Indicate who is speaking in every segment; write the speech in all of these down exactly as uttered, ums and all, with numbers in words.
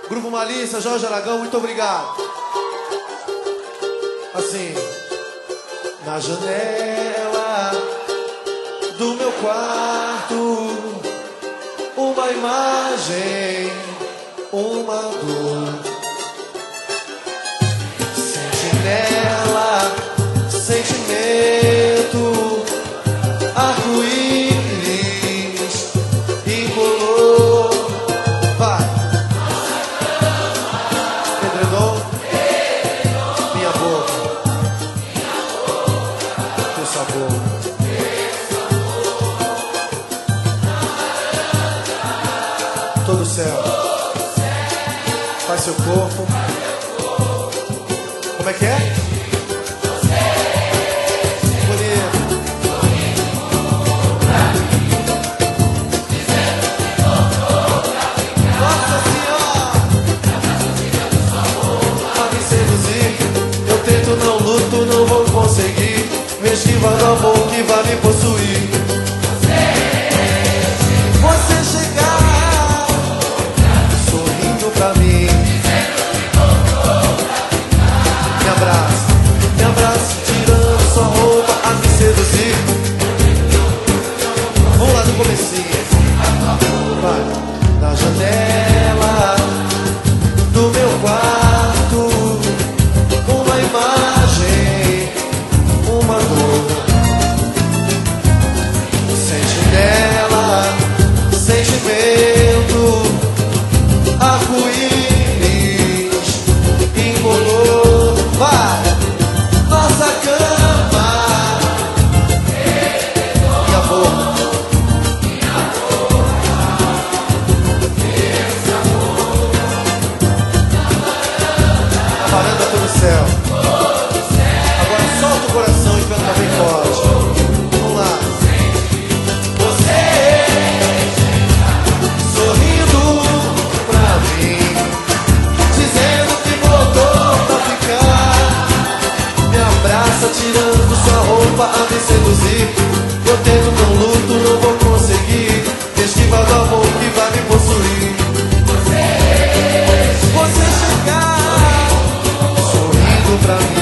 Speaker 1: Grupo Malícia, Jorge Aragão, muito obrigado. Assim, na janela do meu quarto, uma imagem, uma dor. Sentinela, sentimento, arco-íris, incolor. Vai. Edredom, minha boca, teu sabor. Todo o céu faz seu corpo. Como é que é? Bonito. Nossa Senhora! Pra me seduzir, eu tento, não luto, não vou conseguir. Me esquiva do amor que vai me possuir. Você chegar sorrindo pra mim, me abraça, me abraça, tirando sua roupa a me seduzir. Vamos lá no comecinho. Vai. Na janela do meu quarto, uma imagem, uma dor. Sentinela, sentimento, arco-íris, incolor. Vai! Nossa cama, minha boca, a varanda todo o céu. Agora solta o coração e canta bem forte. Vamos lá. Você sorrindo pra mim, dizendo que voltou pra ficar. Me abraça, tirando sua roupa a me seduzir. Eu tento, não luto, não vou conseguir. Esquiva do amor que vai me possuir. Você chegar sorrindo pra mim,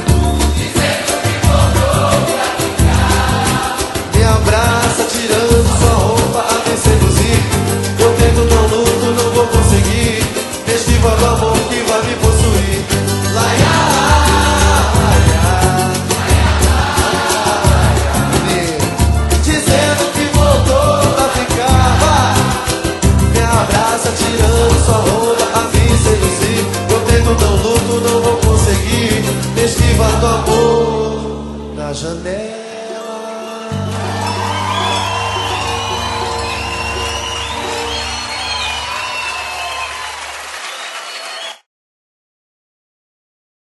Speaker 1: me abraça, tirando sua roupa a me seduzir. Eu tento, não luto, não vou conseguir. Esquiva do amor que vai me possuir. Laia, laia, dizendo que voltou pra ficar. Vai. Me abraça, tirando sua roupa a me seduzir. Eu tento, não luto, não vou conseguir. Esquiva do amor na janela.